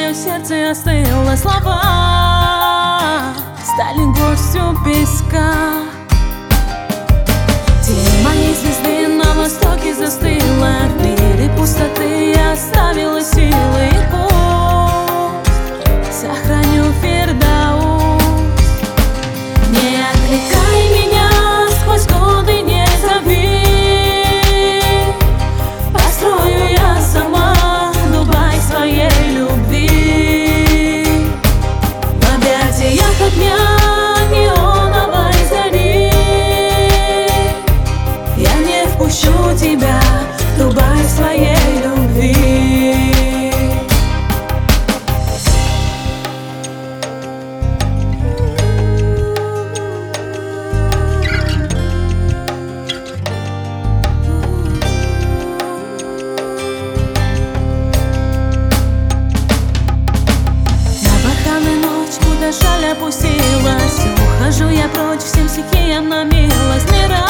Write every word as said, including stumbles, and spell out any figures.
мое сердце остыло, слова стали горстью песка. Тень моей звезды на востоке застыла, в мире пустоты я оставила силы, и пусть сохраню Фирдаус. Не отвлекай меня, сквозь годы не зови, построю я сама Дубай своей любви. В объятиях огня неоновой зари я не впущу тебя в Дубай своей любви. Шаль опустилась, ухожу я прочь, всем стихиям на милость. Не